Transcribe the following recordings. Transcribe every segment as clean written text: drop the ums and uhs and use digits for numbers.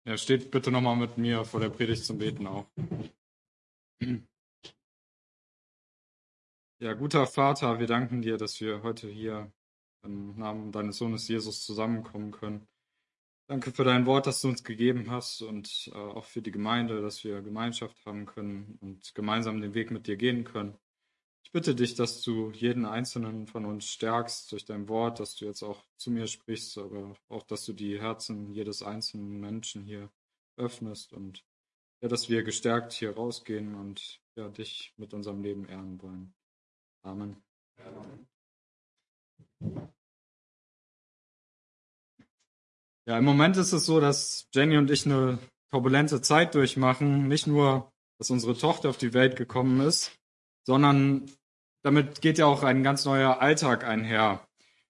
Ja, steht bitte nochmal mit mir vor der Predigt zum Beten auf. Ja, guter Vater, wir danken dir, dass wir heute hier im Namen deines Sohnes Jesus zusammenkommen können. Danke für dein Wort, das du uns gegeben hast und auch für die Gemeinde, dass wir Gemeinschaft haben können und gemeinsam den Weg mit dir gehen können. Ich bitte dich, dass du jeden einzelnen von uns stärkst durch dein Wort, dass du jetzt auch zu mir sprichst, aber auch, dass du die Herzen jedes einzelnen Menschen hier öffnest und ja, dass wir gestärkt hier rausgehen und ja, dich mit unserem Leben ehren wollen. Amen. Ja, im Moment ist es so, dass Jenny und ich eine turbulente Zeit durchmachen. Nicht nur, dass unsere Tochter auf die Welt gekommen ist, sondern damit geht ja auch ein ganz neuer Alltag einher,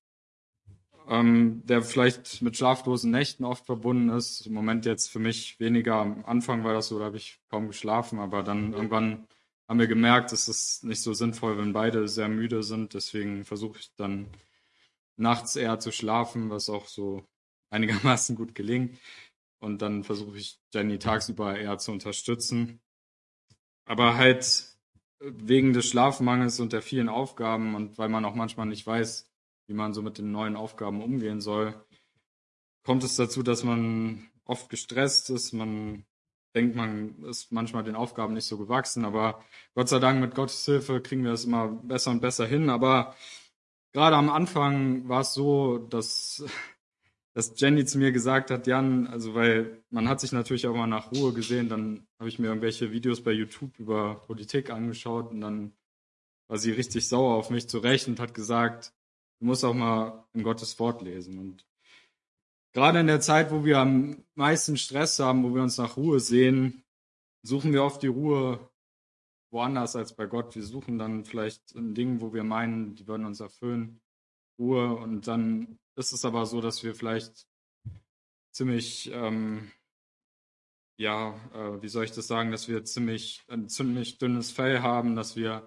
der vielleicht mit schlaflosen Nächten oft verbunden ist. Im Moment jetzt für mich weniger. Am Anfang war das so, da habe ich kaum geschlafen, aber dann irgendwann haben wir gemerkt, es ist nicht so sinnvoll, wenn beide sehr müde sind. Deswegen versuche ich dann nachts eher zu schlafen, was auch so einigermaßen gut gelingt. Und dann versuche ich Jenny tagsüber eher zu unterstützen. Aber halt wegen des Schlafmangels und der vielen Aufgaben und weil man auch manchmal nicht weiß, wie man so mit den neuen Aufgaben umgehen soll, kommt es dazu, dass man oft gestresst ist. Man denkt, man ist manchmal den Aufgaben nicht so gewachsen, aber Gott sei Dank mit Gottes Hilfe kriegen wir es immer besser und besser hin. Aber gerade am Anfang war es so, dass Jenny zu mir gesagt hat, Jan, also weil man hat sich natürlich auch mal nach Ruhe gesehen, dann habe ich mir irgendwelche Videos bei YouTube über Politik angeschaut und dann war sie richtig sauer auf mich zurecht und hat gesagt, du musst auch mal in Gottes Wort lesen. Und gerade in der Zeit, wo wir am meisten Stress haben, wo wir uns nach Ruhe sehen, suchen wir oft die Ruhe woanders als bei Gott. Wir suchen dann vielleicht in Dingen, wo wir meinen, die würden uns erfüllen, Ruhe. Und dann ist es aber so, dass wir vielleicht ziemlich, wie soll ich das sagen, dass wir ein ziemlich dünnes Fell haben, dass wir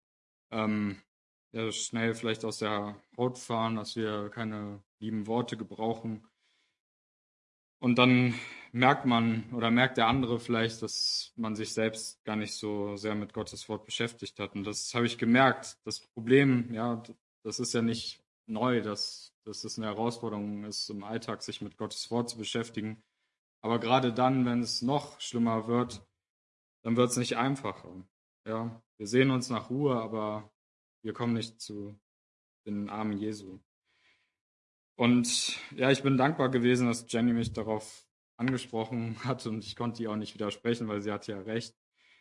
ja, schnell vielleicht aus der Haut fahren, dass wir keine lieben Worte gebrauchen. Und dann merkt man oder merkt der andere vielleicht, dass man sich selbst gar nicht so sehr mit Gottes Wort beschäftigt hat. Und das habe ich gemerkt. Das Problem, ja, das ist ja nicht neu, dass es eine Herausforderung ist, im Alltag sich mit Gottes Wort zu beschäftigen. Aber gerade dann, wenn es noch schlimmer wird, dann wird es nicht einfacher. Ja, wir sehen uns nach Ruhe, aber wir kommen nicht zu den Armen Jesu. Und ja, ich bin dankbar gewesen, dass Jenny mich darauf angesprochen hat und ich konnte ihr auch nicht widersprechen, weil sie hatte ja recht.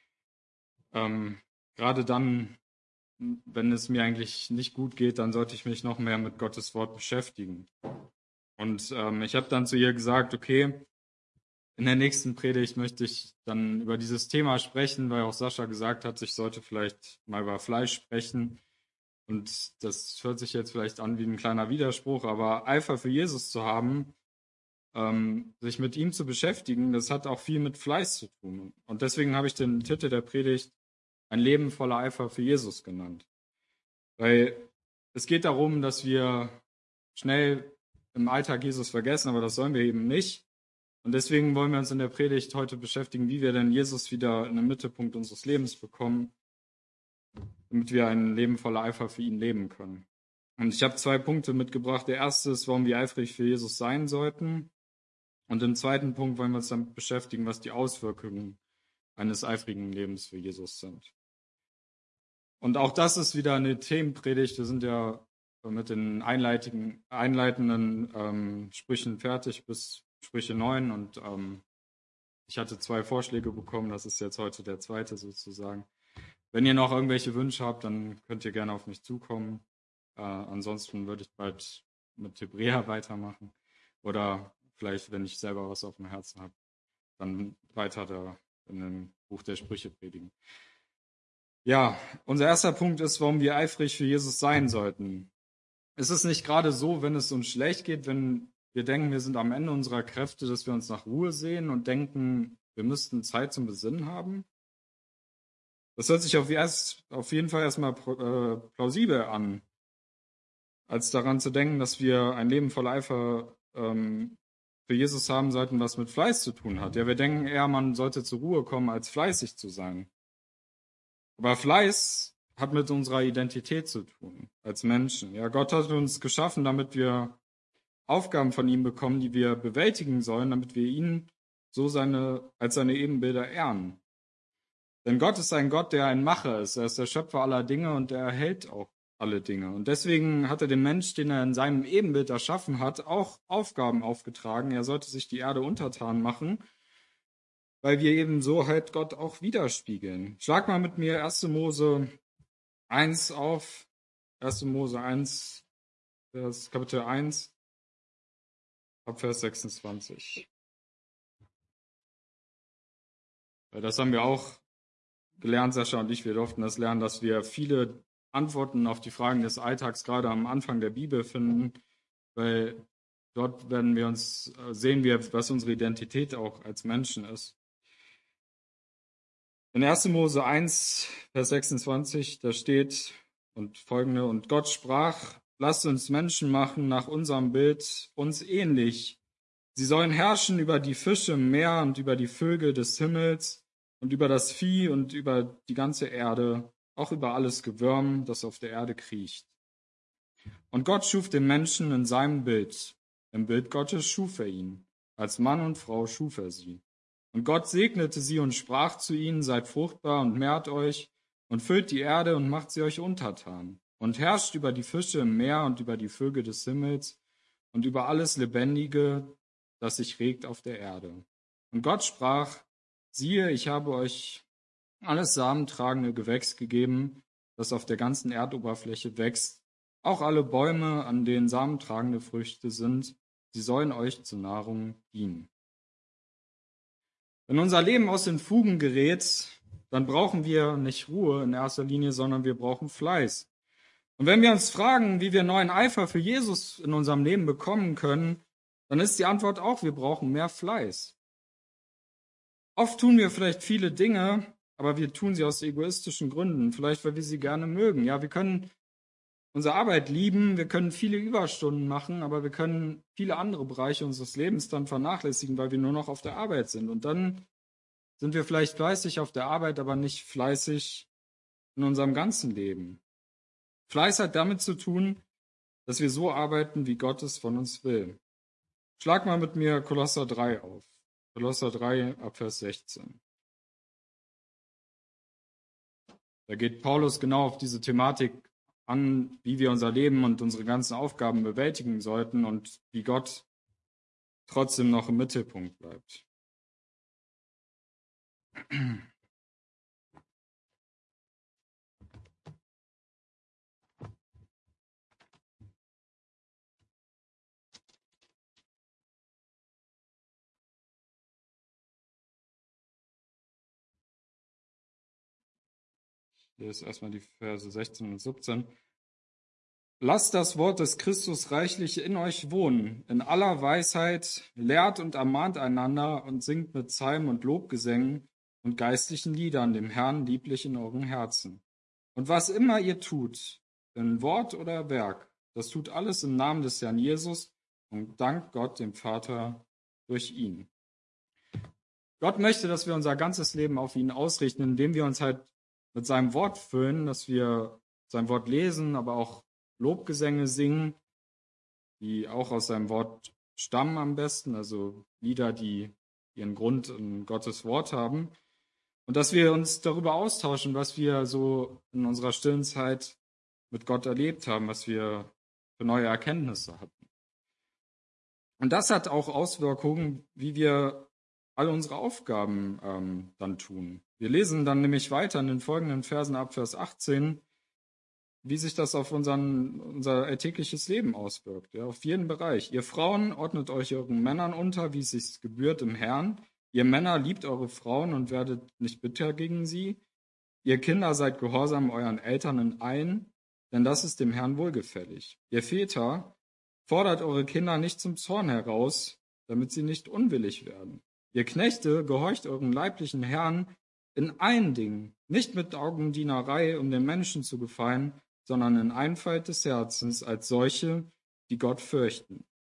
Gerade dann, wenn es mir eigentlich nicht gut geht, dann sollte ich mich noch mehr mit Gottes Wort beschäftigen. Und ich habe dann zu ihr gesagt, okay, in der nächsten Predigt möchte ich dann über dieses Thema sprechen, weil auch Sascha gesagt hat, ich sollte vielleicht mal über Fleisch sprechen. Und das hört sich jetzt vielleicht an wie ein kleiner Widerspruch, aber Eifer für Jesus zu haben, sich mit ihm zu beschäftigen, das hat auch viel mit Fleiß zu tun. Und deswegen habe ich den Titel der Predigt Ein Leben voller Eifer für Jesus genannt. Weil es geht darum, dass wir schnell im Alltag Jesus vergessen, aber das sollen wir eben nicht. Und deswegen wollen wir uns in der Predigt heute beschäftigen, wie wir denn Jesus wieder in den Mittelpunkt unseres Lebens bekommen, damit wir ein Leben voller Eifer für ihn leben können. Und ich habe 2 Punkte mitgebracht. Der erste ist, warum wir eifrig für Jesus sein sollten. Und im zweiten Punkt wollen wir uns damit beschäftigen, was die Auswirkungen eines eifrigen Lebens für Jesus sind. Und auch das ist wieder eine Themenpredigt. Wir sind ja mit den einleitenden Sprüchen fertig bis Sprüche 9 und ich hatte 2 Vorschläge bekommen. Das ist jetzt heute der zweite sozusagen. Wenn ihr noch irgendwelche Wünsche habt, dann könnt ihr gerne auf mich zukommen. Ansonsten würde ich bald mit Hebräer weitermachen oder vielleicht, wenn ich selber was auf dem Herzen habe, dann weiter da in dem Buch der Sprüche predigen. Ja, unser erster Punkt ist, warum wir eifrig für Jesus sein sollten. Ist es nicht gerade so, wenn es uns schlecht geht, wenn wir denken, wir sind am Ende unserer Kräfte, dass wir uns nach Ruhe sehen und denken, wir müssten Zeit zum Besinnen haben? Das hört sich auf jeden Fall erstmal plausibel an, als daran zu denken, dass wir ein Leben voller Eifer für Jesus haben sollten, was mit Fleiß zu tun hat. Ja, wir denken eher, man sollte zur Ruhe kommen, als fleißig zu sein. Aber Fleiß hat mit unserer Identität zu tun, als Menschen. Ja, Gott hat uns geschaffen, damit wir Aufgaben von ihm bekommen, die wir bewältigen sollen, damit wir ihn so als seine Ebenbilder ehren. Denn Gott ist ein Gott, der ein Macher ist. Er ist der Schöpfer aller Dinge und er erhält auch alle Dinge. Und deswegen hat er dem Mensch, den er in seinem Ebenbild erschaffen hat, auch Aufgaben aufgetragen. Er sollte sich die Erde untertan machen, weil wir eben so halt Gott auch widerspiegeln. Schlag mal mit mir 1. Mose 1 auf. 1. Mose 1, das Kapitel 1, ab Vers 26. Weil das haben wir auch gelernt, Sascha und ich. Wir durften das lernen, dass wir viele Antworten auf die Fragen des Alltags gerade am Anfang der Bibel finden, weil dort sehen wir, was unsere Identität auch als Menschen ist. In 1. Mose 1, Vers 26, da steht und folgende: Und Gott sprach: Lasst uns Menschen machen nach unserem Bild, uns ähnlich. Sie sollen herrschen über die Fische im Meer und über die Vögel des Himmels und über das Vieh und über die ganze Erde, auch über alles Gewürm, das auf der Erde kriecht. Und Gott schuf den Menschen in seinem Bild. Im Bild Gottes schuf er ihn. Als Mann und Frau schuf er sie. Und Gott segnete sie und sprach zu ihnen: Seid fruchtbar und mehrt euch und füllt die Erde und macht sie euch untertan. Und herrscht über die Fische im Meer und über die Vögel des Himmels und über alles Lebendige, das sich regt auf der Erde. Und Gott sprach: Siehe, ich habe euch alles samentragende Gewächs gegeben, das auf der ganzen Erdoberfläche wächst, auch alle Bäume, an denen samentragende Früchte sind, sie sollen euch zur Nahrung dienen. Wenn unser Leben aus den Fugen gerät, dann brauchen wir nicht Ruhe in erster Linie, sondern wir brauchen Fleiß. Und wenn wir uns fragen, wie wir neuen Eifer für Jesus in unserem Leben bekommen können, dann ist die Antwort auch: Wir brauchen mehr Fleiß. Oft tun wir vielleicht viele Dinge, aber wir tun sie aus egoistischen Gründen, vielleicht weil wir sie gerne mögen. Ja, wir können unsere Arbeit lieben, wir können viele Überstunden machen, aber wir können viele andere Bereiche unseres Lebens dann vernachlässigen, weil wir nur noch auf der Arbeit sind. Und dann sind wir vielleicht fleißig auf der Arbeit, aber nicht fleißig in unserem ganzen Leben. Fleiß hat damit zu tun, dass wir so arbeiten, wie Gott es von uns will. Schlag mal mit mir Kolosser 3 auf. Kolosser 3 ab Vers 16. Da geht Paulus genau auf diese Thematik an, wie wir unser Leben und unsere ganzen Aufgaben bewältigen sollten und wie Gott trotzdem noch im Mittelpunkt bleibt. Hier ist erstmal die Verse 16 und 17. Lasst das Wort des Christus reichlich in euch wohnen, in aller Weisheit, lehrt und ermahnt einander und singt mit Psalmen und Lobgesängen und geistlichen Liedern dem Herrn lieblich in euren Herzen. Und was immer ihr tut, in Wort oder Werk, das tut alles im Namen des Herrn Jesus und dankt Gott, dem Vater, durch ihn. Gott möchte, dass wir unser ganzes Leben auf ihn ausrichten, indem wir uns halt mit seinem Wort füllen, dass wir sein Wort lesen, aber auch Lobgesänge singen, die auch aus seinem Wort stammen am besten, also Lieder, die ihren Grund in Gottes Wort haben. Und dass wir uns darüber austauschen, was wir so in unserer stillen Zeit mit Gott erlebt haben, was wir für neue Erkenntnisse hatten. Und das hat auch Auswirkungen, wie wir alle unsere Aufgaben dann tun. Wir lesen dann nämlich weiter in den folgenden Versen ab Vers 18, wie sich das auf unser alltägliches Leben auswirkt, ja, auf jeden Bereich. Ihr Frauen ordnet euch euren Männern unter, wie es sich gebührt im Herrn. Ihr Männer liebt eure Frauen und werdet nicht bitter gegen sie. Ihr Kinder seid gehorsam euren Eltern in allen, denn das ist dem Herrn wohlgefällig. Ihr Väter fordert eure Kinder nicht zum Zorn heraus, damit sie nicht unwillig werden. Ihr Knechte gehorcht euren leiblichen Herrn in allen Dingen, nicht mit Augendienerei, um den Menschen zu gefallen, sondern in Einfalt des Herzens als solche, die Gott fürchten.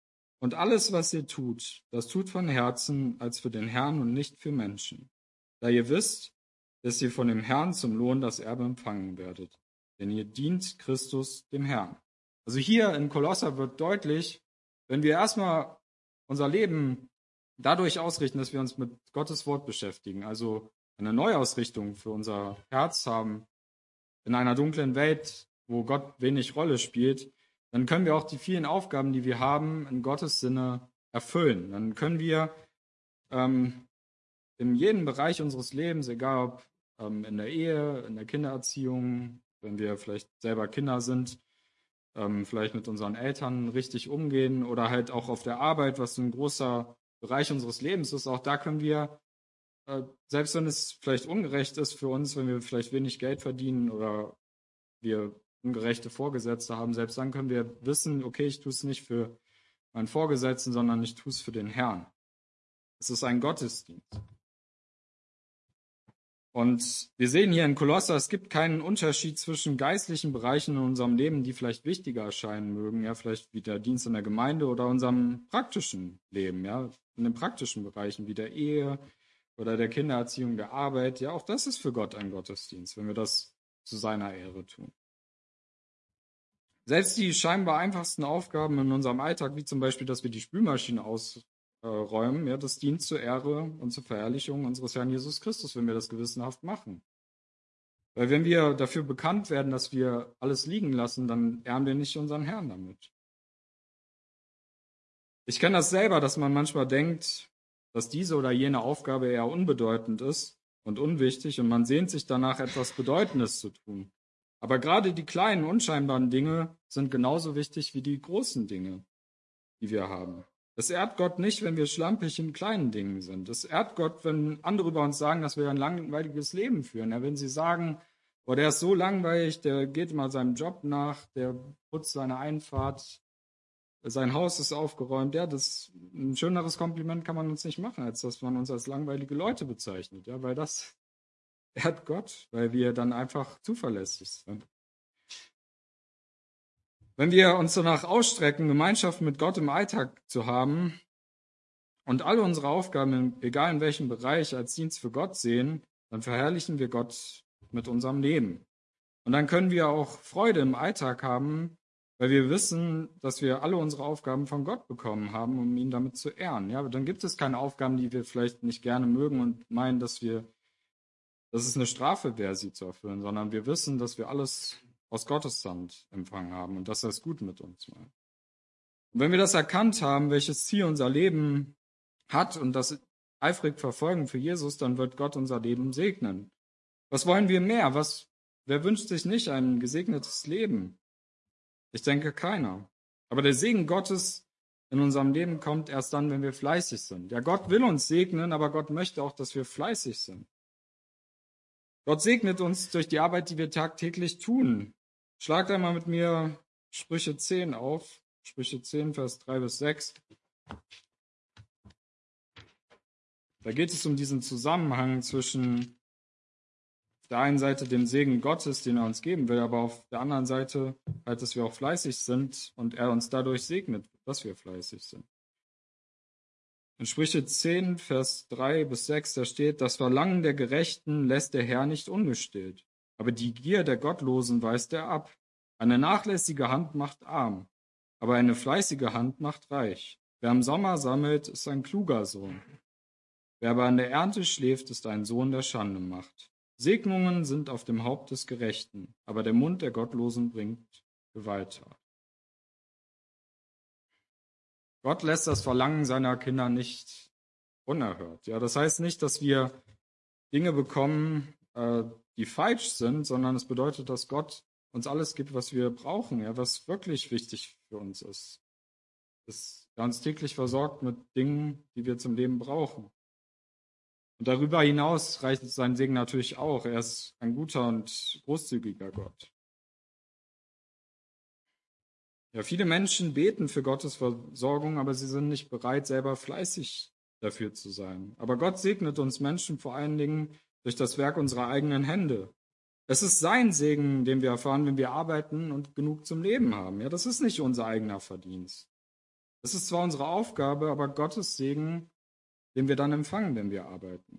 Und alles, was ihr tut, das tut von Herzen als für den Herrn und nicht für Menschen, da ihr wisst, dass ihr von dem Herrn zum Lohn das Erbe empfangen werdet, denn ihr dient Christus dem Herrn. Also hier in Kolosser wird deutlich, wenn wir erstmal unser Leben dadurch ausrichten, dass wir uns mit Gottes Wort beschäftigen, also eine Neuausrichtung für unser Herz haben, in einer dunklen Welt, wo Gott wenig Rolle spielt, dann können wir auch die vielen Aufgaben, die wir haben, in Gottes Sinne erfüllen. Dann können wir in jedem Bereich unseres Lebens, egal ob in der Ehe, in der Kindererziehung, wenn wir vielleicht selber Kinder sind, vielleicht mit unseren Eltern richtig umgehen oder halt auch auf der Arbeit, was ein großer Bereich unseres Lebens ist, auch da können wir, selbst wenn es vielleicht ungerecht ist für uns, wenn wir vielleicht wenig Geld verdienen oder wir ungerechte Vorgesetzte haben, selbst dann können wir wissen, okay, ich tue es nicht für meinen Vorgesetzten, sondern ich tue es für den Herrn. Es ist ein Gottesdienst. Und wir sehen hier in Kolosser, es gibt keinen Unterschied zwischen geistlichen Bereichen in unserem Leben, die vielleicht wichtiger erscheinen mögen, ja, vielleicht wie der Dienst in der Gemeinde oder unserem praktischen Leben, ja, in den praktischen Bereichen wie der Ehe oder der Kindererziehung, der Arbeit. Ja, auch das ist für Gott ein Gottesdienst, wenn wir das zu seiner Ehre tun. Selbst die scheinbar einfachsten Aufgaben in unserem Alltag, wie zum Beispiel, dass wir die Spülmaschine ausräumen, ja, das dient zur Ehre und zur Verherrlichung unseres Herrn Jesus Christus, wenn wir das gewissenhaft machen. Weil wenn wir dafür bekannt werden, dass wir alles liegen lassen, dann ehren wir nicht unseren Herrn damit. Ich kenne das selber, dass man manchmal denkt, dass diese oder jene Aufgabe eher unbedeutend ist und unwichtig und man sehnt sich danach, etwas Bedeutendes zu tun. Aber gerade die kleinen, unscheinbaren Dinge sind genauso wichtig wie die großen Dinge, die wir haben. Es ehrt Gott nicht, wenn wir schlampig in kleinen Dingen sind. Es ehrt Gott, wenn andere über uns sagen, dass wir ein langweiliges Leben führen. Ja, wenn sie sagen, oh, der ist so langweilig, der geht mal seinem Job nach, der putzt seine Einfahrt, sein Haus ist aufgeräumt. Ja, ein schöneres Kompliment kann man uns nicht machen, als dass man uns als langweilige Leute bezeichnet. Ja, weil das ehrt Gott, weil wir dann einfach zuverlässig sind. Wenn wir uns danach ausstrecken, Gemeinschaft mit Gott im Alltag zu haben und alle unsere Aufgaben, egal in welchem Bereich, als Dienst für Gott sehen, dann verherrlichen wir Gott mit unserem Leben. Und dann können wir auch Freude im Alltag haben, weil wir wissen, dass wir alle unsere Aufgaben von Gott bekommen haben, um ihn damit zu ehren. Ja, dann gibt es keine Aufgaben, die wir vielleicht nicht gerne mögen und meinen, dass es eine Strafe wäre, sie zu erfüllen, sondern wir wissen, dass wir alles aus Gottes Hand empfangen haben und dass er es gut mit uns meint. Und wenn wir das erkannt haben, welches Ziel unser Leben hat und das eifrig verfolgen für Jesus, dann wird Gott unser Leben segnen. Was wollen wir mehr? Wer wünscht sich nicht ein gesegnetes Leben? Ich denke keiner. Aber der Segen Gottes in unserem Leben kommt erst dann, wenn wir fleißig sind. Ja, Gott will uns segnen, aber Gott möchte auch, dass wir fleißig sind. Gott segnet uns durch die Arbeit, die wir tagtäglich tun. Schlagt einmal mit mir Sprüche 10 auf. Sprüche 10, Vers 3 bis 6. Da geht es um diesen Zusammenhang zwischen der einen Seite dem Segen Gottes, den er uns geben will, aber auf der anderen Seite halt, dass wir auch fleißig sind und er uns dadurch segnet, dass wir fleißig sind. In Sprüche 10, Vers 3 bis 6, da steht, das Verlangen der Gerechten lässt der Herr nicht ungestillt, aber die Gier der Gottlosen weist er ab. Eine nachlässige Hand macht arm, aber eine fleißige Hand macht reich. Wer im Sommer sammelt, ist ein kluger Sohn. Wer aber an der Ernte schläft, ist ein Sohn, der Schande macht. Segnungen sind auf dem Haupt des Gerechten, aber der Mund der Gottlosen bringt Gewalttat. Gott lässt das Verlangen seiner Kinder nicht unerhört. Ja, das heißt nicht, dass wir Dinge bekommen, die falsch sind, sondern es bedeutet, dass Gott uns alles gibt, was wir brauchen, ja, was wirklich wichtig für uns ist. Dass er uns täglich versorgt mit Dingen, die wir zum Leben brauchen. Und darüber hinaus reicht sein Segen natürlich auch. Er ist ein guter und großzügiger Gott. Ja, viele Menschen beten für Gottes Versorgung, aber sie sind nicht bereit, selber fleißig dafür zu sein. Aber Gott segnet uns Menschen vor allen Dingen durch das Werk unserer eigenen Hände. Es ist sein Segen, den wir erfahren, wenn wir arbeiten und genug zum Leben haben. Ja, das ist nicht unser eigener Verdienst. Es ist zwar unsere Aufgabe, aber Gottes Segen, den wir dann empfangen, wenn wir arbeiten.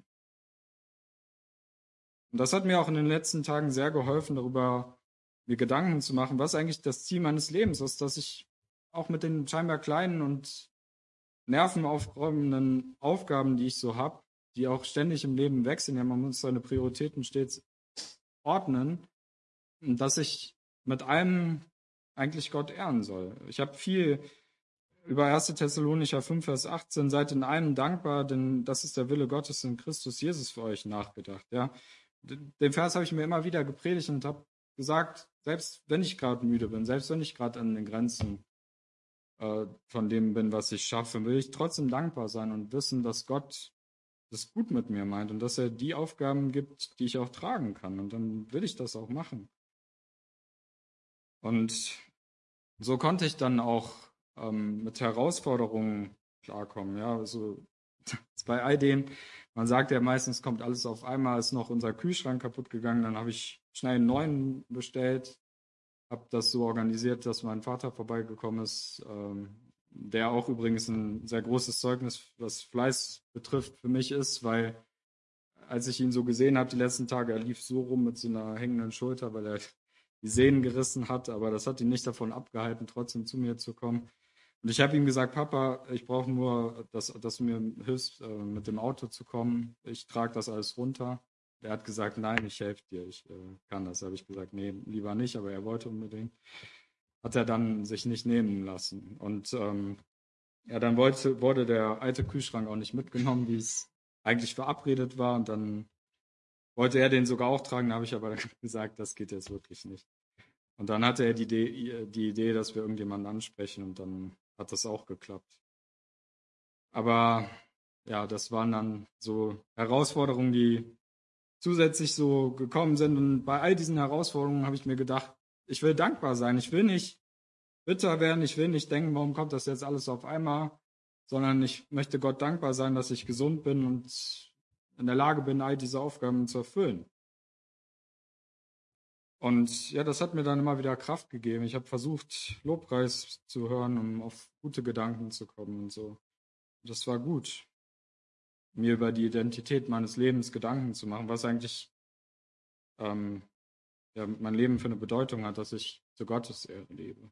Und das hat mir auch in den letzten Tagen sehr geholfen, darüber mir Gedanken zu machen, was eigentlich das Ziel meines Lebens ist, dass ich auch mit den scheinbar kleinen und nervenaufreibenden Aufgaben, die ich so habe, die auch ständig im Leben wechseln, ja, man muss seine Prioritäten stets ordnen, dass ich mit allem eigentlich Gott ehren soll. Ich habe viel über 1. Thessalonicher 5, Vers 18, seid in allem dankbar, denn das ist der Wille Gottes in Christus Jesus für euch nachgedacht. Ja. Den Vers habe ich mir immer wieder gepredigt und habe gesagt, selbst wenn ich gerade müde bin, selbst wenn ich gerade an den Grenzen von dem bin, was ich schaffe, will ich trotzdem dankbar sein und wissen, dass Gott das gut mit mir meint und dass er die Aufgaben gibt, die ich auch tragen kann. Und dann will ich das auch machen. Und so konnte ich dann auch mit Herausforderungen klarkommen. Ja, also bei all dem, man sagt ja meistens, kommt alles auf einmal, ist noch unser Kühlschrank kaputt gegangen, dann habe ich schnell einen neuen bestellt, habe das so organisiert, dass mein Vater vorbeigekommen ist, der auch übrigens ein sehr großes Zeugnis, was Fleiß betrifft, für mich ist, weil als ich ihn so gesehen habe die letzten Tage, er lief so rum mit so einer hängenden Schulter, weil er die Sehnen gerissen hat, aber das hat ihn nicht davon abgehalten, trotzdem zu mir zu kommen. Und ich habe ihm gesagt, Papa, ich brauche nur, dass du mir hilfst, mit dem Auto zu kommen. Ich trage das alles runter. Er hat gesagt, nein, ich helfe dir, ich kann das. Da habe ich gesagt, nee, lieber nicht, aber er wollte unbedingt. Hat er dann sich nicht nehmen lassen. Und ja, dann wurde der alte Kühlschrank auch nicht mitgenommen, wie es eigentlich verabredet war. Und dann wollte er den sogar auch tragen, da habe ich aber gesagt, das geht jetzt wirklich nicht. Und dann hatte er die Idee, dass wir irgendjemanden ansprechen und dann hat das auch geklappt. Aber ja, das waren dann so Herausforderungen, die zusätzlich so gekommen sind. Und bei all diesen Herausforderungen habe ich mir gedacht, ich will dankbar sein. Ich will nicht bitter werden. Ich will nicht denken, warum kommt das jetzt alles auf einmal, sondern ich möchte Gott dankbar sein, dass ich gesund bin und in der Lage bin, all diese Aufgaben zu erfüllen. Und ja, das hat mir dann immer wieder Kraft gegeben. Ich habe versucht, Lobpreis zu hören, um auf gute Gedanken zu kommen und so. Das war gut, mir über die Identität meines Lebens Gedanken zu machen, was eigentlich ähm, ja, mein Leben für eine Bedeutung hat, dass ich zu Gottes Ehre lebe.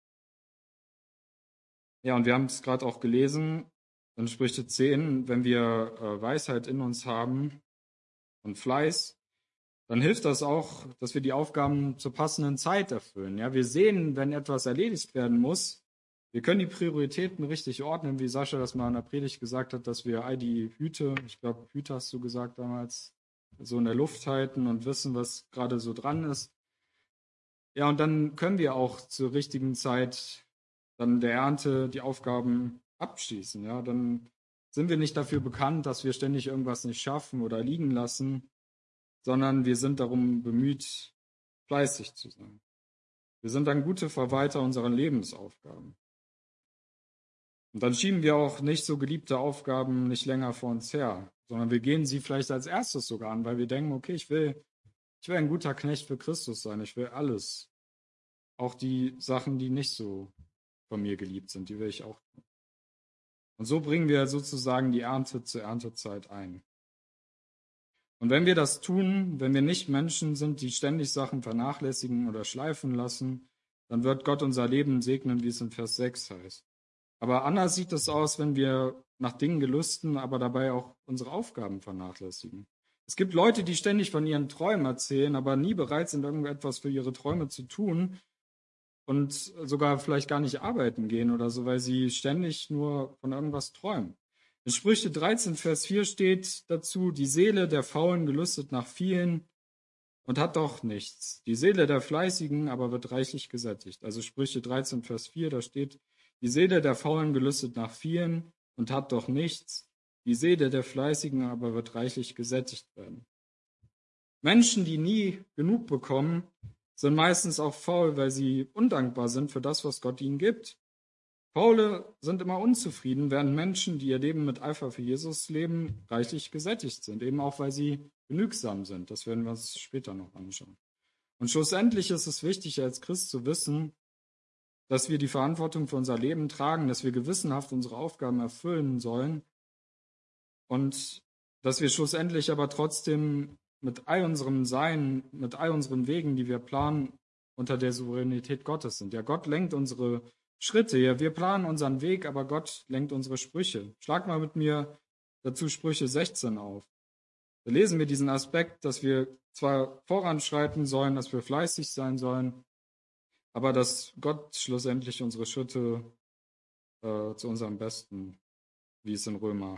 Ja, und wir haben es gerade auch gelesen in Sprüche 10, wenn wir Weisheit in uns haben und Fleiß, dann hilft das auch, dass wir die Aufgaben zur passenden Zeit erfüllen. Ja, wir sehen, wenn etwas erledigt werden muss. Wir können die Prioritäten richtig ordnen, wie Sascha das mal in der Predigt gesagt hat, dass wir all die Hüte, ich glaube, Hüte hast du gesagt damals, so in der Luft halten und wissen, was gerade so dran ist. Ja, und dann können wir auch zur richtigen Zeit dann der Ernte die Aufgaben abschließen. Ja, dann sind wir nicht dafür bekannt, dass wir ständig irgendwas nicht schaffen oder liegen lassen, sondern wir sind darum bemüht, fleißig zu sein. Wir sind dann gute Verwalter unserer Lebensaufgaben. Und dann schieben wir auch nicht so geliebte Aufgaben nicht länger vor uns her, sondern wir gehen sie vielleicht als erstes sogar an, weil wir denken, okay, ich will ein guter Knecht für Christus sein, ich will alles. Auch die Sachen, die nicht so von mir geliebt sind, die will ich auch tun. Und so bringen wir sozusagen die Ernte zur Erntezeit ein. Und wenn wir das tun, wenn wir nicht Menschen sind, die ständig Sachen vernachlässigen oder schleifen lassen, dann wird Gott unser Leben segnen, wie es in Vers 6 heißt. Aber anders sieht es aus, wenn wir nach Dingen gelüsten, aber dabei auch unsere Aufgaben vernachlässigen. Es gibt Leute, die ständig von ihren Träumen erzählen, aber nie bereit sind, irgendetwas für ihre Träume zu tun und sogar vielleicht gar nicht arbeiten gehen oder so, weil sie ständig nur von irgendwas träumen. In Sprüche 13, Vers 4 steht dazu, die Seele der Faulen gelüstet nach vielen und hat doch nichts. Die Seele der Fleißigen aber wird reichlich gesättigt. Also Sprüche 13, Vers 4, da steht, die Seele der Faulen gelüstet nach vielen und hat doch nichts. Die Seele der Fleißigen aber wird reichlich gesättigt werden. Menschen, die nie genug bekommen, sind meistens auch faul, weil sie undankbar sind für das, was Gott ihnen gibt. Faule sind immer unzufrieden, während Menschen, die ihr Leben mit Eifer für Jesus leben, reichlich gesättigt sind, eben auch weil sie genügsam sind. Das werden wir uns später noch anschauen. Und schlussendlich ist es wichtig, als Christ zu wissen, dass wir die Verantwortung für unser Leben tragen, dass wir gewissenhaft unsere Aufgaben erfüllen sollen und dass wir schlussendlich aber trotzdem mit all unserem Sein, mit all unseren Wegen, die wir planen, unter der Souveränität Gottes sind. Ja, Gott lenkt unsere Schritte. Ja, wir planen unseren Weg, aber Gott lenkt unsere Sprüche. Schlag mal mit mir dazu Sprüche 16 auf. Da lesen wir diesen Aspekt, dass wir zwar voranschreiten sollen, dass wir fleißig sein sollen, aber dass Gott schlussendlich unsere Schritte zu unserem Besten, wie es in Römer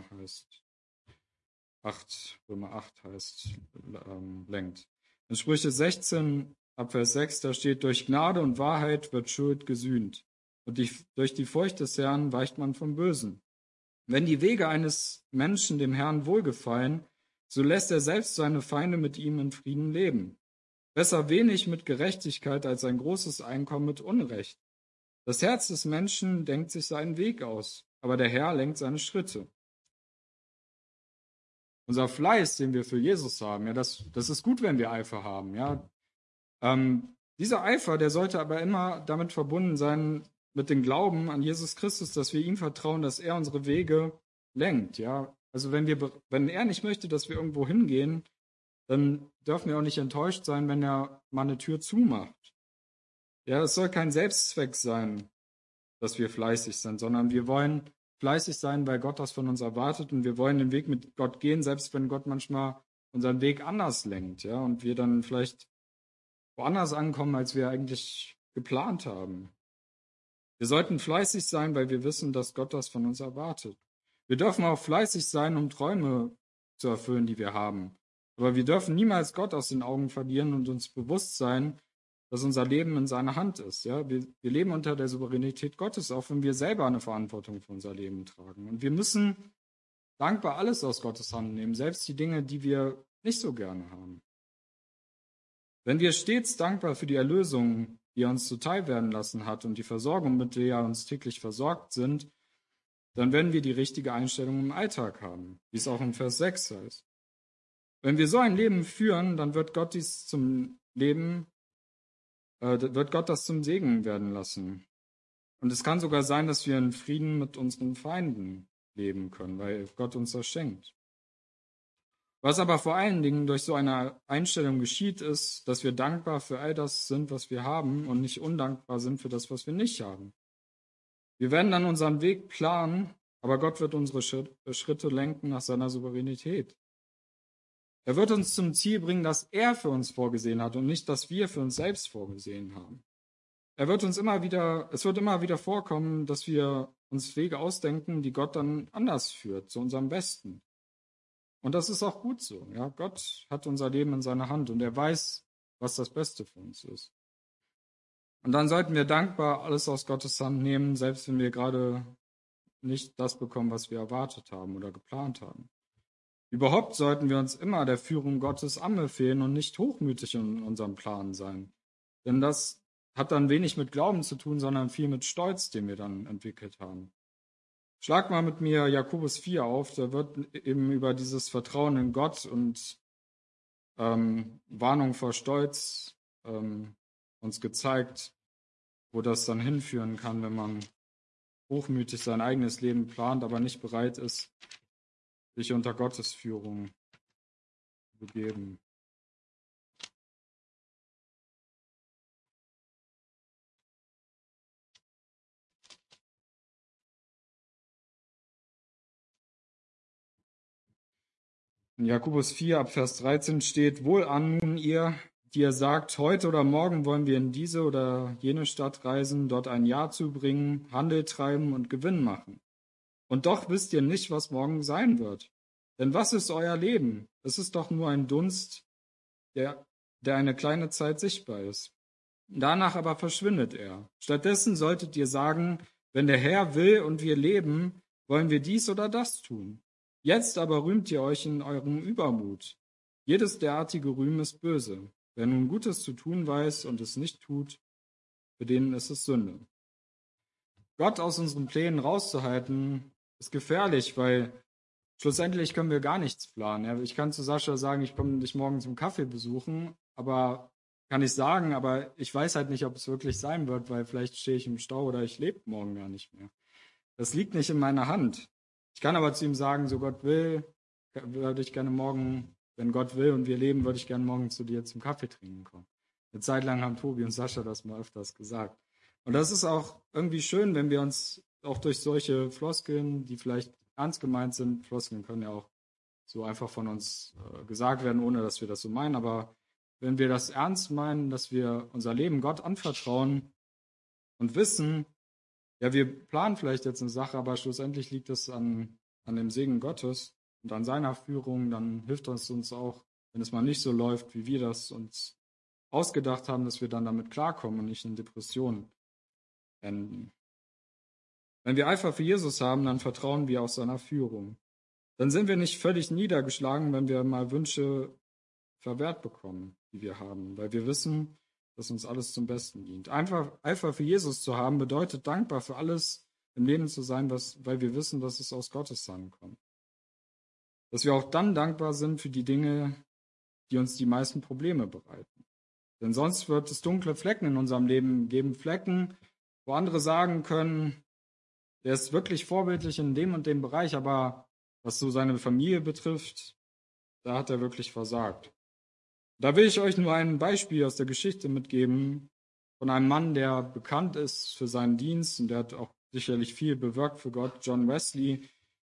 8 heißt, lenkt. In Sprüche 16 ab Vers 6, da steht, durch Gnade und Wahrheit wird Schuld gesühnt und durch die Furcht des Herrn weicht man vom Bösen. Wenn die Wege eines Menschen dem Herrn wohlgefallen, so lässt er selbst seine Feinde mit ihm in Frieden leben. Besser wenig mit Gerechtigkeit als ein großes Einkommen mit Unrecht. Das Herz des Menschen denkt sich seinen Weg aus, aber der Herr lenkt seine Schritte. Unser Fleiß, den wir für Jesus haben, ja, das ist gut, wenn wir Eifer haben, ja. Dieser Eifer, der sollte aber immer damit verbunden sein, mit dem Glauben an Jesus Christus, dass wir ihm vertrauen, dass er unsere Wege lenkt, ja. Also wenn er nicht möchte, dass wir irgendwo hingehen, dann dürfen wir auch nicht enttäuscht sein, wenn er mal eine Tür zumacht. Ja, es soll kein Selbstzweck sein, dass wir fleißig sind, sondern wir wollen fleißig sein, weil Gott das von uns erwartet und wir wollen den Weg mit Gott gehen, selbst wenn Gott manchmal unseren Weg anders lenkt, ja, und wir dann vielleicht woanders ankommen, als wir eigentlich geplant haben. Wir sollten fleißig sein, weil wir wissen, dass Gott das von uns erwartet. Wir dürfen auch fleißig sein, um Träume zu erfüllen, die wir haben. Aber wir dürfen niemals Gott aus den Augen verlieren und uns bewusst sein, dass unser Leben in seiner Hand ist. Ja? Wir leben unter der Souveränität Gottes, auch wenn wir selber eine Verantwortung für unser Leben tragen. Und wir müssen dankbar alles aus Gottes Hand nehmen, selbst die Dinge, die wir nicht so gerne haben. Wenn wir stets dankbar für die Erlösung, die er uns zuteil werden lassen hat und die Versorgung, mit der er uns täglich versorgt sind, dann werden wir die richtige Einstellung im Alltag haben, wie es auch in Vers 6 heißt. Wenn wir so ein Leben führen, dann wird Gott das zum Segen werden lassen. Und es kann sogar sein, dass wir in Frieden mit unseren Feinden leben können, weil Gott uns das schenkt. Was aber vor allen Dingen durch so eine Einstellung geschieht, ist, dass wir dankbar für all das sind, was wir haben und nicht undankbar sind für das, was wir nicht haben. Wir werden dann unseren Weg planen, aber Gott wird unsere Schritte lenken nach seiner Souveränität. Er wird uns zum Ziel bringen, das er für uns vorgesehen hat und nicht, das wir für uns selbst vorgesehen haben. Es wird immer wieder vorkommen, dass wir uns Wege ausdenken, die Gott dann anders führt, zu unserem Besten. Und das ist auch gut so. Ja? Gott hat unser Leben in seiner Hand und er weiß, was das Beste für uns ist. Und dann sollten wir dankbar alles aus Gottes Hand nehmen, selbst wenn wir gerade nicht das bekommen, was wir erwartet haben oder geplant haben. Überhaupt sollten wir uns immer der Führung Gottes anbefehlen und nicht hochmütig in unserem Plan sein. Denn das hat dann wenig mit Glauben zu tun, sondern viel mit Stolz, den wir dann entwickelt haben. Schlag mal mit mir Jakobus 4 auf, da wird eben über dieses Vertrauen in Gott und Warnung vor Stolz uns gezeigt, wo das dann hinführen kann, wenn man hochmütig sein eigenes Leben plant, aber nicht bereit ist, sich unter Gottes Führung zu begeben. In Jakobus 4 ab Vers 13 steht, wohlan nun ihr, die ihr sagt, heute oder morgen wollen wir in diese oder jene Stadt reisen, dort ein Jahr zubringen, Handel treiben und Gewinn machen. Und doch wisst ihr nicht, was morgen sein wird. Denn was ist euer Leben? Es ist doch nur ein Dunst, der eine kleine Zeit sichtbar ist. Danach aber verschwindet er. Stattdessen solltet ihr sagen, wenn der Herr will und wir leben, wollen wir dies oder das tun. Jetzt aber rühmt ihr euch in eurem Übermut. Jedes derartige Rühmen ist böse. Wer nun Gutes zu tun weiß und es nicht tut, für den ist es Sünde. Gott aus unseren Plänen rauszuhalten, ist gefährlich, weil schlussendlich können wir gar nichts planen. Ich kann zu Sascha sagen, ich komme dich morgen zum Kaffee besuchen, aber kann ich sagen, aber ich weiß halt nicht, ob es wirklich sein wird, weil vielleicht stehe ich im Stau oder ich lebe morgen gar nicht mehr. Das liegt nicht in meiner Hand. Ich kann aber zu ihm sagen, so Gott will, würde ich gerne morgen, wenn Gott will und wir leben, würde ich gerne morgen zu dir zum Kaffee trinken kommen. Eine Zeit lang haben Tobi und Sascha das mal öfters gesagt. Und das ist auch irgendwie schön, wenn wir uns auch durch solche Floskeln, die vielleicht ernst gemeint sind, Floskeln können ja auch so einfach von uns gesagt werden, ohne dass wir das so meinen, aber wenn wir das ernst meinen, dass wir unser Leben Gott anvertrauen und wissen, ja, wir planen vielleicht jetzt eine Sache, aber schlussendlich liegt es an dem Segen Gottes und an seiner Führung, dann hilft es uns auch, wenn es mal nicht so läuft, wie wir das uns ausgedacht haben, dass wir dann damit klarkommen und nicht in Depressionen enden. Wenn wir Eifer für Jesus haben, dann vertrauen wir auf seiner Führung. Dann sind wir nicht völlig niedergeschlagen, wenn wir mal Wünsche verwehrt bekommen, die wir haben, weil wir wissen, dass uns alles zum Besten dient. Einfach Eifer für Jesus zu haben, bedeutet dankbar für alles im Leben zu sein, weil wir wissen, dass es aus Gottes Hand kommt. Dass wir auch dann dankbar sind für die Dinge, die uns die meisten Probleme bereiten. Denn sonst wird es dunkle Flecken in unserem Leben geben, Flecken, wo andere sagen können, der ist wirklich vorbildlich in dem und dem Bereich, aber was so seine Familie betrifft, da hat er wirklich versagt. Da will ich euch nur ein Beispiel aus der Geschichte mitgeben von einem Mann, der bekannt ist für seinen Dienst und der hat auch sicherlich viel bewirkt für Gott, John Wesley.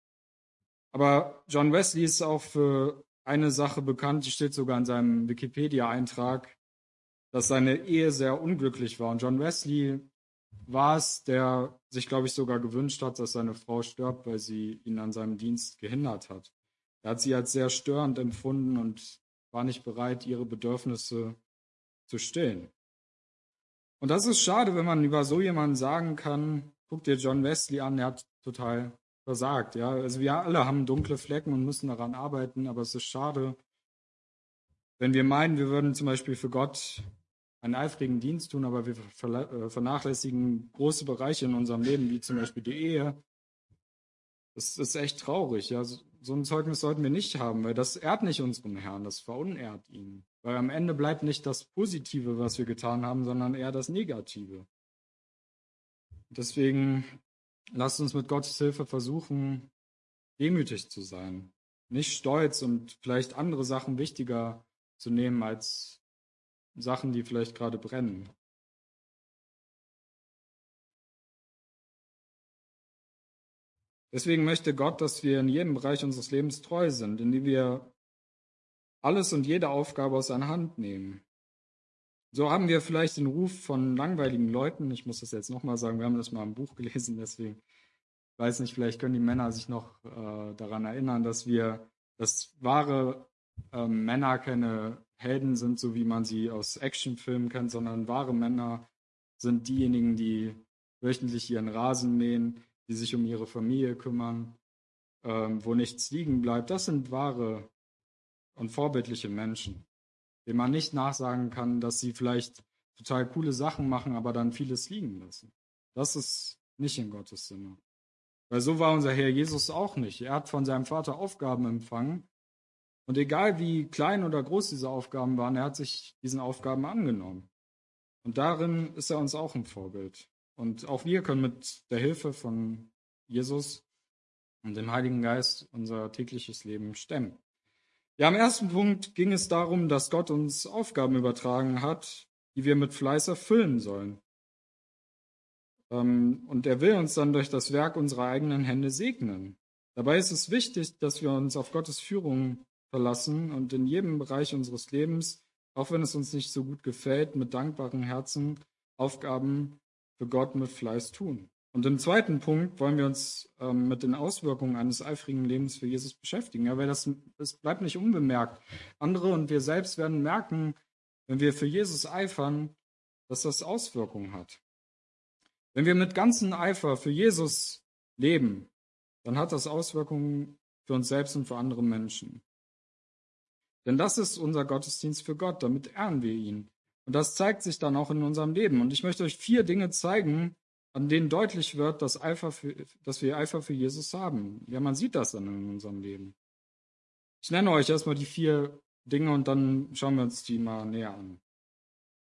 Aber John Wesley ist auch für eine Sache bekannt, die steht sogar in seinem Wikipedia-Eintrag, dass seine Ehe sehr unglücklich war. Und John Wesley war es, der sich, glaube ich, sogar gewünscht hat, dass seine Frau stirbt, weil sie ihn an seinem Dienst gehindert hat. Er hat sie als sehr störend empfunden und war nicht bereit, ihre Bedürfnisse zu stillen. Und das ist schade, wenn man über so jemanden sagen kann, guck dir John Wesley an, er hat total versagt. Ja? Also wir alle haben dunkle Flecken und müssen daran arbeiten, aber es ist schade, wenn wir meinen, wir würden zum Beispiel für Gott einen eifrigen Dienst tun, aber wir vernachlässigen große Bereiche in unserem Leben, wie zum Beispiel die Ehe. Das ist echt traurig. Ja? So ein Zeugnis sollten wir nicht haben, weil das ehrt nicht unseren Herrn, das verunehrt ihn. Weil am Ende bleibt nicht das Positive, was wir getan haben, sondern eher das Negative. Deswegen lasst uns mit Gottes Hilfe versuchen, demütig zu sein. Nicht stolz und vielleicht andere Sachen wichtiger zu nehmen als Sachen, die vielleicht gerade brennen. Deswegen möchte Gott, dass wir in jedem Bereich unseres Lebens treu sind, indem wir alles und jede Aufgabe aus seiner Hand nehmen. So haben wir vielleicht den Ruf von langweiligen Leuten, ich muss das jetzt nochmal sagen, wir haben das mal im Buch gelesen, deswegen weiß nicht, vielleicht können die Männer sich noch daran erinnern, dass wahre Männer keine Helden sind, so wie man sie aus Actionfilmen kennt, sondern wahre Männer sind diejenigen, die wöchentlich ihren Rasen mähen, die sich um ihre Familie kümmern, wo nichts liegen bleibt. Das sind wahre und vorbildliche Menschen, denen man nicht nachsagen kann, dass sie vielleicht total coole Sachen machen, aber dann vieles liegen lassen. Das ist nicht in Gottes Sinne. Weil so war unser Herr Jesus auch nicht. Er hat von seinem Vater Aufgaben empfangen. Und egal wie klein oder groß diese Aufgaben waren, er hat sich diesen Aufgaben angenommen. Und darin ist er uns auch ein Vorbild. Und auch wir können mit der Hilfe von Jesus und dem Heiligen Geist unser tägliches Leben stemmen. Ja, am ersten Punkt ging es darum, dass Gott uns Aufgaben übertragen hat, die wir mit Fleiß erfüllen sollen. Und er will uns dann durch das Werk unserer eigenen Hände segnen. Dabei ist es wichtig, dass wir uns auf Gottes Führung verlassen und in jedem Bereich unseres Lebens, auch wenn es uns nicht so gut gefällt, mit dankbarem Herzen Aufgaben für Gott mit Fleiß tun. Und im zweiten Punkt wollen wir uns mit den Auswirkungen eines eifrigen Lebens für Jesus beschäftigen, ja, weil das bleibt nicht unbemerkt. Andere und wir selbst werden merken, wenn wir für Jesus eifern, dass das Auswirkungen hat. Wenn wir mit ganzem Eifer für Jesus leben, dann hat das Auswirkungen für uns selbst und für andere Menschen. Denn das ist unser Gottesdienst für Gott, damit ehren wir ihn. Und das zeigt sich dann auch in unserem Leben. Und ich möchte euch 4 Dinge zeigen, an denen deutlich wird, dass wir Eifer für Jesus haben. Ja, man sieht das dann in unserem Leben. Ich nenne euch erstmal die 4 Dinge und dann schauen wir uns die mal näher an.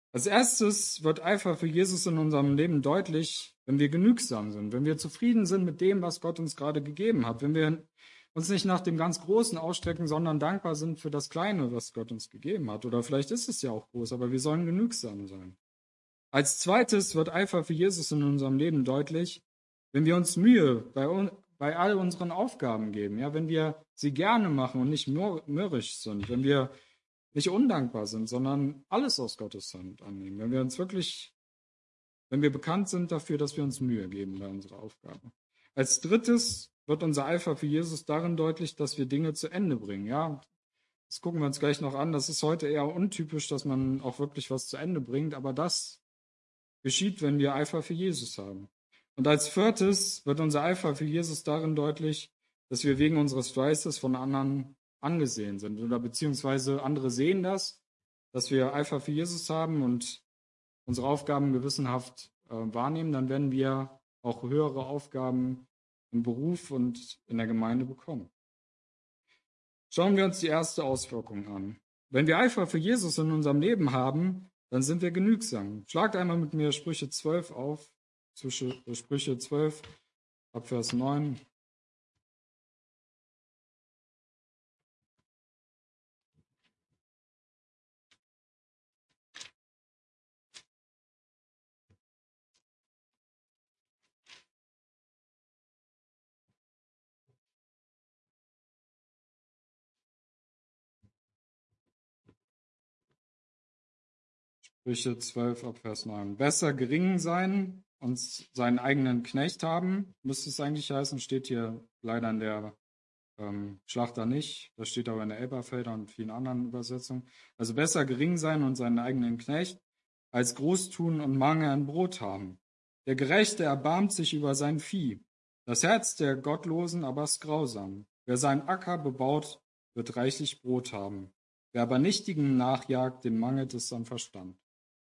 Als erstes wird Eifer für Jesus in unserem Leben deutlich, wenn wir genügsam sind, wenn wir zufrieden sind mit dem, was Gott uns gerade gegeben hat, wenn wir uns nicht nach dem ganz Großen ausstrecken, sondern dankbar sind für das Kleine, was Gott uns gegeben hat. Oder vielleicht ist es ja auch groß, aber wir sollen genügsam sein. Als zweites wird Eifer für Jesus in unserem Leben deutlich, wenn wir uns Mühe bei all unseren Aufgaben geben, ja, wenn wir sie gerne machen und nicht mürrisch sind, wenn wir nicht undankbar sind, sondern alles aus Gottes Hand annehmen, wenn wir bekannt sind dafür, dass wir uns Mühe geben bei unserer Aufgabe. Als drittes wird unser Eifer für Jesus darin deutlich, dass wir Dinge zu Ende bringen, ja. Das gucken wir uns gleich noch an. Das ist heute eher untypisch, dass man auch wirklich was zu Ende bringt, aber das geschieht, wenn wir Eifer für Jesus haben. Und als viertes wird unser Eifer für Jesus darin deutlich, dass wir wegen unseres Fleißes von anderen angesehen sind oder beziehungsweise andere sehen das, dass wir Eifer für Jesus haben und unsere Aufgaben gewissenhaft wahrnehmen, dann werden wir auch höhere Aufgaben im Beruf und in der Gemeinde bekommen. Schauen wir uns die erste Auswirkung an. Wenn wir Eifer für Jesus in unserem Leben haben, dann sind wir genügsam. Schlagt einmal mit mir Sprüche 12 auf, Sprüche 12, ab Vers 9. Sprüche 12 ab Vers 9. Besser gering sein und seinen eigenen Knecht haben, müsste es eigentlich heißen, steht hier leider in der Schlachter nicht, das steht aber in der Elberfelder und vielen anderen Übersetzungen. Also besser gering sein und seinen eigenen Knecht, als groß tun und Mangel an Brot haben. Der Gerechte erbarmt sich über sein Vieh. Das Herz der Gottlosen aber ist grausam. Wer seinen Acker bebaut, wird reichlich Brot haben. Wer aber Nichtigen nachjagt, dem mangelt es an Verstand.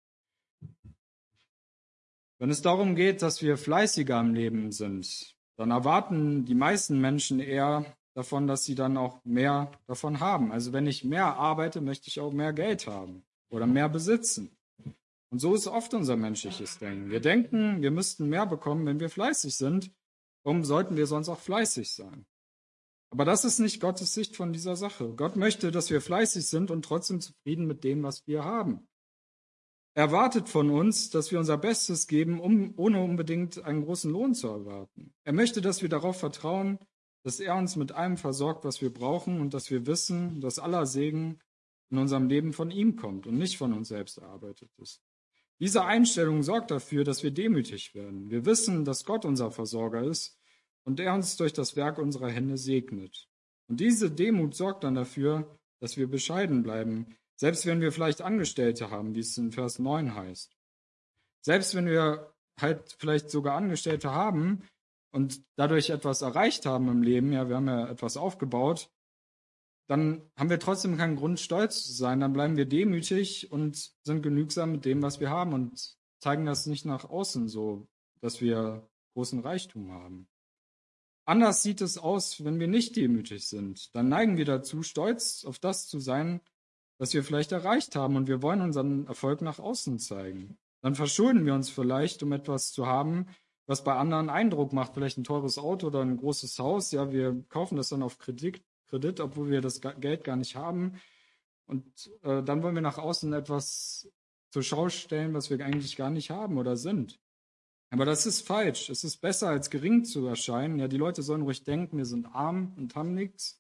Wenn es darum geht, dass wir fleißiger im Leben sind, dann erwarten die meisten Menschen eher davon, dass sie dann auch mehr davon haben. Also wenn ich mehr arbeite, möchte ich auch mehr Geld haben oder mehr besitzen. Und so ist oft unser menschliches Denken. Wir denken, wir müssten mehr bekommen, wenn wir fleißig sind. Warum sollten wir sonst auch fleißig sein? Aber das ist nicht Gottes Sicht von dieser Sache. Gott möchte, dass wir fleißig sind und trotzdem zufrieden mit dem, was wir haben. Er erwartet von uns, dass wir unser Bestes geben, ohne unbedingt einen großen Lohn zu erwarten. Er möchte, dass wir darauf vertrauen, dass er uns mit allem versorgt, was wir brauchen und dass wir wissen, dass aller Segen in unserem Leben von ihm kommt und nicht von uns selbst erarbeitet ist. Diese Einstellung sorgt dafür, dass wir demütig werden. Wir wissen, dass Gott unser Versorger ist und er uns durch das Werk unserer Hände segnet. Und diese Demut sorgt dann dafür, dass wir bescheiden bleiben, selbst wenn wir vielleicht Angestellte haben, wie es in Vers 9 heißt. Selbst wenn wir halt vielleicht sogar Angestellte haben und dadurch etwas erreicht haben im Leben, ja, wir haben ja etwas aufgebaut, dann haben wir trotzdem keinen Grund, stolz zu sein. Dann bleiben wir demütig und sind genügsam mit dem, was wir haben und zeigen das nicht nach außen so, dass wir großen Reichtum haben. Anders sieht es aus, wenn wir nicht demütig sind. Dann neigen wir dazu, stolz auf das zu sein, was wir vielleicht erreicht haben und wir wollen unseren Erfolg nach außen zeigen. Dann verschulden wir uns vielleicht, um etwas zu haben, was bei anderen Eindruck macht, vielleicht ein teures Auto oder ein großes Haus. Ja, wir kaufen das dann auf Kredit, obwohl wir das Geld gar nicht haben. Und dann wollen wir nach außen etwas zur Schau stellen, was wir eigentlich gar nicht haben oder sind. Aber das ist falsch. Es ist besser, als gering zu erscheinen. Ja, die Leute sollen ruhig denken, wir sind arm und haben nichts.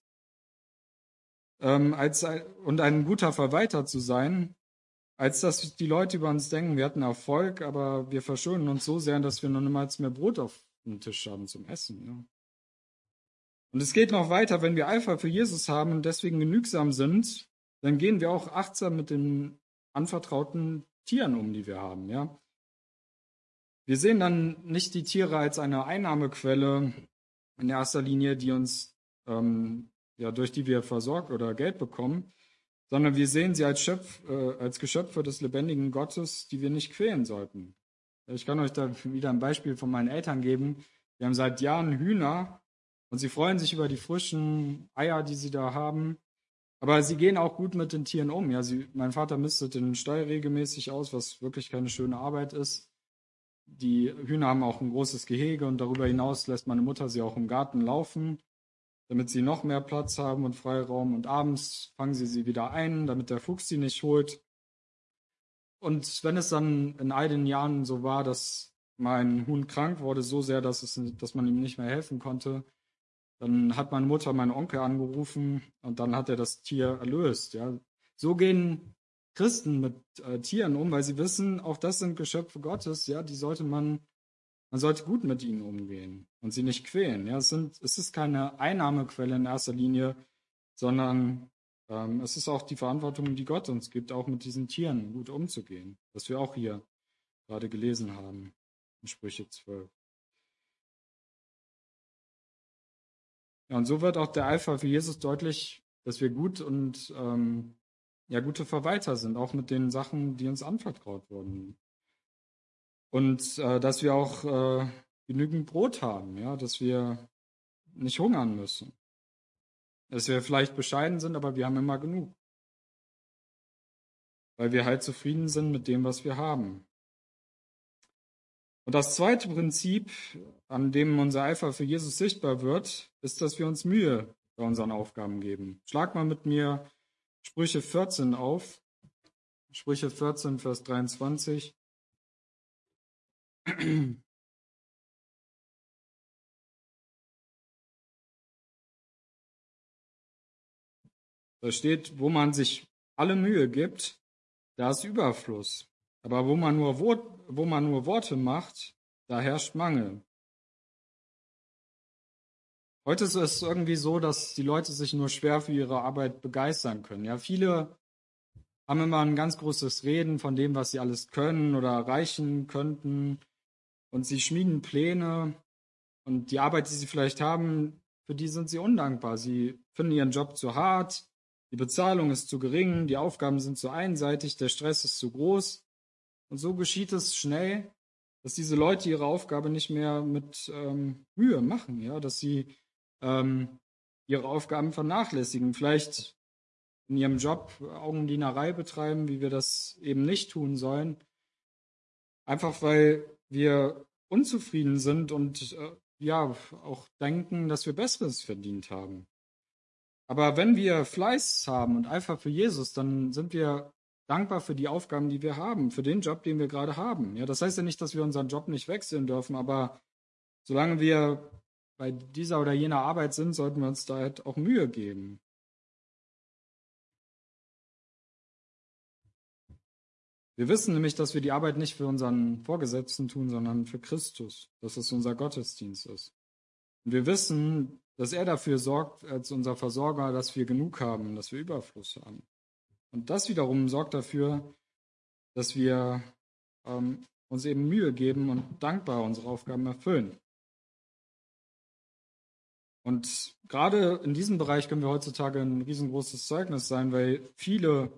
Und ein guter Verwalter zu sein, als dass die Leute über uns denken, wir hatten Erfolg, aber wir verschulden uns so sehr, dass wir noch niemals mehr Brot auf dem Tisch haben zum Essen. Ja. Und es geht noch weiter, wenn wir Eifer für Jesus haben und deswegen genügsam sind, dann gehen wir auch achtsam mit den anvertrauten Tieren um, die wir haben. Ja. Wir sehen dann nicht die Tiere als eine Einnahmequelle in erster Linie, die uns durch die wir versorgt oder Geld bekommen, sondern wir sehen sie als Geschöpfe des lebendigen Gottes, die wir nicht quälen sollten. Ich kann euch da wieder ein Beispiel von meinen Eltern geben. Wir haben seit Jahren Hühner und sie freuen sich über die frischen Eier, die sie da haben. Aber sie gehen auch gut mit den Tieren um. Ja, mein Vater mistet den Stall regelmäßig aus, was wirklich keine schöne Arbeit ist. Die Hühner haben auch ein großes Gehege und darüber hinaus lässt meine Mutter sie auch im Garten laufen, damit sie noch mehr Platz haben und Freiraum. Und abends fangen sie wieder ein, damit der Fuchs sie nicht holt. Und wenn es dann in all den Jahren so war, dass mein Huhn krank wurde, so sehr, dass man ihm nicht mehr helfen konnte, dann hat meine Mutter meinen Onkel angerufen und dann hat er das Tier erlöst. Ja. So gehen Christen mit Tieren um, weil sie wissen, auch das sind Geschöpfe Gottes, ja, man sollte gut mit ihnen umgehen und sie nicht quälen. Ja. Es ist keine Einnahmequelle in erster Linie, sondern es ist auch die Verantwortung, die Gott uns gibt, auch mit diesen Tieren gut umzugehen, was wir auch hier gerade gelesen haben in Sprüche 12. Ja, und so wird auch der Eifer für Jesus deutlich, dass wir gut und ja, gute Verwalter sind, auch mit den Sachen, die uns anvertraut wurden. Und dass wir auch genügend Brot haben, ja, dass wir nicht hungern müssen. Dass wir vielleicht bescheiden sind, aber wir haben immer genug. Weil wir halt zufrieden sind mit dem, was wir haben. Und das zweite Prinzip, an dem unser Eifer für Jesus sichtbar wird, ist, dass wir uns Mühe bei unseren Aufgaben geben. Schlag mal mit mir Sprüche 14 auf. Sprüche 14, Vers 23. Da steht, wo man sich alle Mühe gibt, da ist Überfluss. Aber wo man nur Worte macht, da herrscht Mangel. Heute ist es irgendwie so, dass die Leute sich nur schwer für ihre Arbeit begeistern können. Ja, viele haben immer ein ganz großes Reden von dem, was sie alles können oder erreichen könnten. Und sie schmieden Pläne. Und die Arbeit, die sie vielleicht haben, für die sind sie undankbar. Sie finden ihren Job zu hart, die Bezahlung ist zu gering, die Aufgaben sind zu einseitig, der Stress ist zu groß. Und so geschieht es schnell, dass diese Leute ihre Aufgabe nicht mehr mit Mühe machen, ja, dass sie ihre Aufgaben vernachlässigen, vielleicht in ihrem Job Augendienerei betreiben, wie wir das eben nicht tun sollen, einfach weil wir unzufrieden sind und ja auch denken, dass wir Besseres verdient haben. Aber wenn wir Fleiß haben und Eifer für Jesus, dann sind wir dankbar für die Aufgaben, die wir haben, für den Job, den wir gerade haben. Ja, das heißt ja nicht, dass wir unseren Job nicht wechseln dürfen, aber solange wir bei dieser oder jener Arbeit sind, sollten wir uns da halt auch Mühe geben. Wir wissen nämlich, dass wir die Arbeit nicht für unseren Vorgesetzten tun, sondern für Christus, dass es unser Gottesdienst ist. Und wir wissen, dass er dafür sorgt, als unser Versorger, dass wir genug haben, dass wir Überfluss haben. Und das wiederum sorgt dafür, dass wir uns eben Mühe geben und dankbar unsere Aufgaben erfüllen. Und gerade in diesem Bereich können wir heutzutage ein riesengroßes Zeugnis sein, weil viele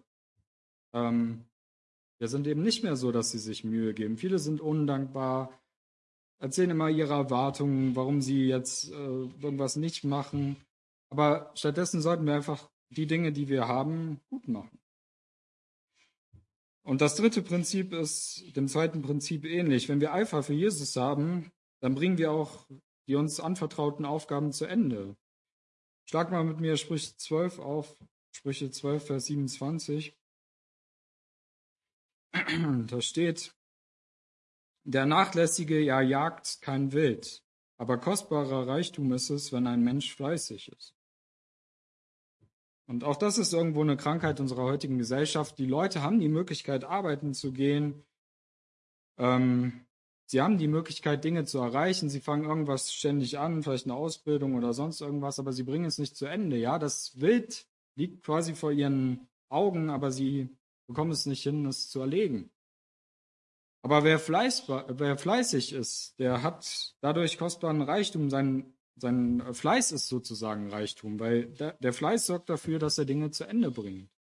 ja, sind eben nicht mehr so, dass sie sich Mühe geben. Viele sind undankbar, erzählen immer ihre Erwartungen, warum sie jetzt irgendwas nicht machen. Aber stattdessen sollten wir einfach die Dinge, die wir haben, gut machen. Und das dritte Prinzip ist dem zweiten Prinzip ähnlich. Wenn wir Eifer für Jesus haben, dann bringen wir auch die uns anvertrauten Aufgaben zu Ende. Schlag mal mit mir Sprüche 12 auf, Sprüche 12, Vers 27. Da steht, der Nachlässige jagt kein Wild, aber kostbarer Reichtum ist es, wenn ein Mensch fleißig ist. Und auch das ist irgendwo eine Krankheit unserer heutigen Gesellschaft. Die Leute haben die Möglichkeit, arbeiten zu gehen. Sie haben die Möglichkeit, Dinge zu erreichen. Sie fangen irgendwas ständig an, vielleicht eine Ausbildung oder sonst irgendwas, aber sie bringen es nicht zu Ende. Ja, das Wild liegt quasi vor ihren Augen, aber sie bekommen es nicht hin, es zu erlegen. Aber wer fleißig ist, der hat dadurch kostbaren Reichtum. Sein Fleiß ist sozusagen Reichtum, weil der Fleiß sorgt dafür, dass er Dinge zu Ende bringt.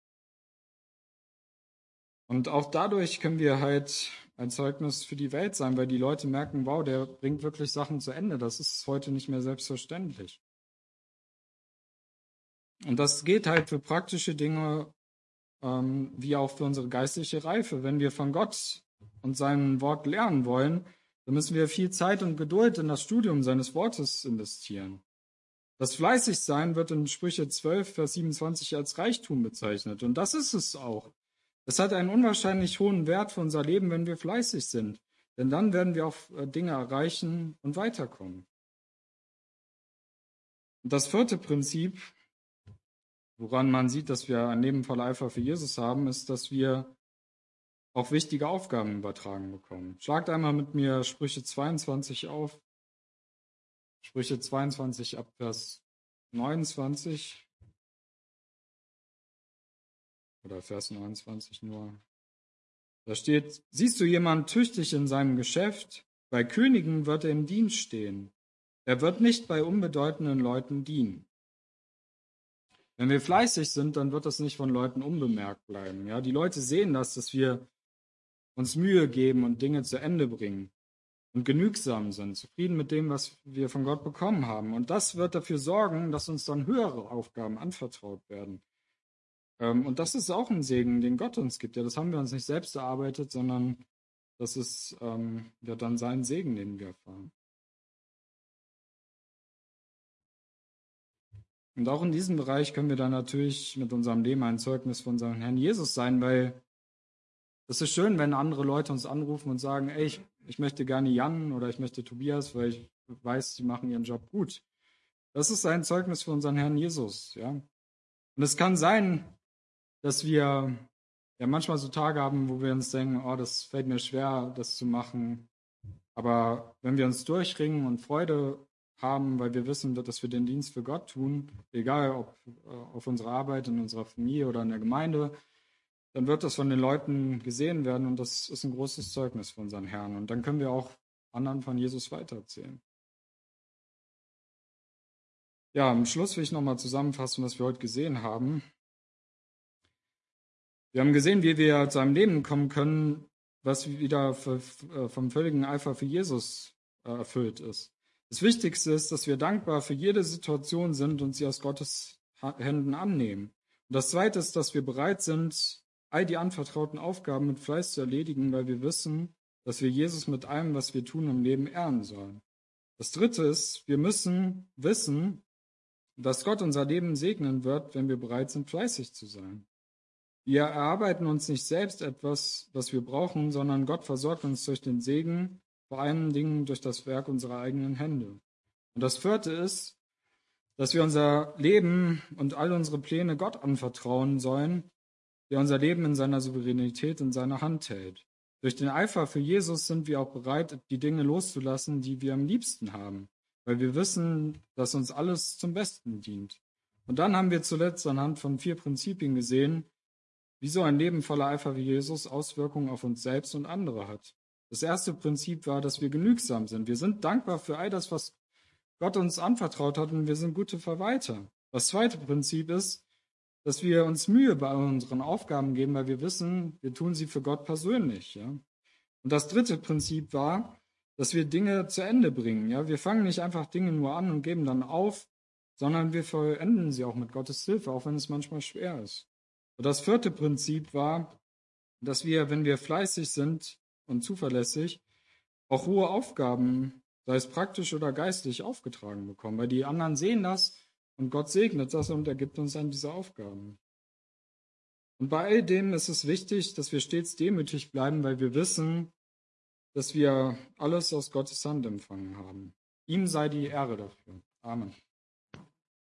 Und auch dadurch können wir halt ein Zeugnis für die Welt sein, weil die Leute merken, wow, der bringt wirklich Sachen zu Ende. Das ist heute nicht mehr selbstverständlich. Und das geht halt für praktische Dinge, wie auch für unsere geistliche Reife. Wenn wir von Gott und seinem Wort lernen wollen, dann müssen wir viel Zeit und Geduld in das Studium seines Wortes investieren. Das Fleißigsein wird in Sprüche 12, Vers 27 als Reichtum bezeichnet. Und das ist es auch. Es hat einen unwahrscheinlich hohen Wert für unser Leben, wenn wir fleißig sind. Denn dann werden wir auch Dinge erreichen und weiterkommen. Und das vierte Prinzip, woran man sieht, dass wir ein Leben voller Eifer für Jesus haben, ist, dass wir auch wichtige Aufgaben übertragen bekommen. Schlagt einmal mit mir Sprüche 22 auf. Sprüche 22 ab Vers 29 oder Vers 29 nur. Da steht, siehst du jemand tüchtig in seinem Geschäft? Bei Königen wird er im Dienst stehen. Er wird nicht bei unbedeutenden Leuten dienen. Wenn wir fleißig sind, dann wird das nicht von Leuten unbemerkt bleiben. Ja, die Leute sehen das, dass wir uns Mühe geben und Dinge zu Ende bringen und genügsam sind, zufrieden mit dem, was wir von Gott bekommen haben. Und das wird dafür sorgen, dass uns dann höhere Aufgaben anvertraut werden. Und das ist auch ein Segen, den Gott uns gibt. Ja, das haben wir uns nicht selbst erarbeitet, sondern das ist ja dann sein Segen, den wir erfahren. Und auch in diesem Bereich können wir dann natürlich mit unserem Leben ein Zeugnis von unserem Herrn Jesus sein, weil es ist schön, wenn andere Leute uns anrufen und sagen, ey, ich möchte gerne Jan oder ich möchte Tobias, weil ich weiß, sie machen ihren Job gut. Das ist ein Zeugnis für unseren Herrn Jesus, ja. Und es kann sein, dass wir ja manchmal so Tage haben, wo wir uns denken, oh, das fällt mir schwer, das zu machen. Aber wenn wir uns durchringen und Freude haben, weil wir wissen, dass wir den Dienst für Gott tun, egal ob auf unserer Arbeit, in unserer Familie oder in der Gemeinde, dann wird das von den Leuten gesehen werden und das ist ein großes Zeugnis für unseren Herrn. Und dann können wir auch anderen von Jesus weitererzählen. Ja, am Schluss will ich nochmal zusammenfassen, was wir heute gesehen haben. Wir haben gesehen, wie wir zu einem Leben kommen können, was wieder vom völligen Eifer für Jesus erfüllt ist. Das Wichtigste ist, dass wir dankbar für jede Situation sind und sie aus Gottes Händen annehmen. Und das Zweite ist, dass wir bereit sind, all die anvertrauten Aufgaben mit Fleiß zu erledigen, weil wir wissen, dass wir Jesus mit allem, was wir tun, im Leben ehren sollen. Das Dritte ist, wir müssen wissen, dass Gott unser Leben segnen wird, wenn wir bereit sind, fleißig zu sein. Wir erarbeiten uns nicht selbst etwas, was wir brauchen, sondern Gott versorgt uns durch den Segen, vor allen Dingen durch das Werk unserer eigenen Hände. Und das Vierte ist, dass wir unser Leben und all unsere Pläne Gott anvertrauen sollen, der unser Leben in seiner Souveränität in seiner Hand hält. Durch den Eifer für Jesus sind wir auch bereit, die Dinge loszulassen, die wir am liebsten haben, weil wir wissen, dass uns alles zum Besten dient. Und dann haben wir zuletzt anhand von 4 Prinzipien gesehen, wie so ein Leben voller Eifer wie Jesus Auswirkungen auf uns selbst und andere hat. Das erste Prinzip war, dass wir genügsam sind. Wir sind dankbar für all das, was Gott uns anvertraut hat und wir sind gute Verwalter. Das zweite Prinzip ist, dass wir uns Mühe bei unseren Aufgaben geben, weil wir wissen, wir tun sie für Gott persönlich. Ja? Und das dritte Prinzip war, dass wir Dinge zu Ende bringen. Ja? Wir fangen nicht einfach Dinge nur an und geben dann auf, sondern wir vollenden sie auch mit Gottes Hilfe, auch wenn es manchmal schwer ist. Und das vierte Prinzip war, dass wir, wenn wir fleißig sind und zuverlässig, auch hohe Aufgaben, sei es praktisch oder geistlich, aufgetragen bekommen, weil die anderen sehen das und Gott segnet das und er gibt uns dann diese Aufgaben. Und bei all dem ist es wichtig, dass wir stets demütig bleiben, weil wir wissen, dass wir alles aus Gottes Hand empfangen haben. Ihm sei die Ehre dafür. Amen.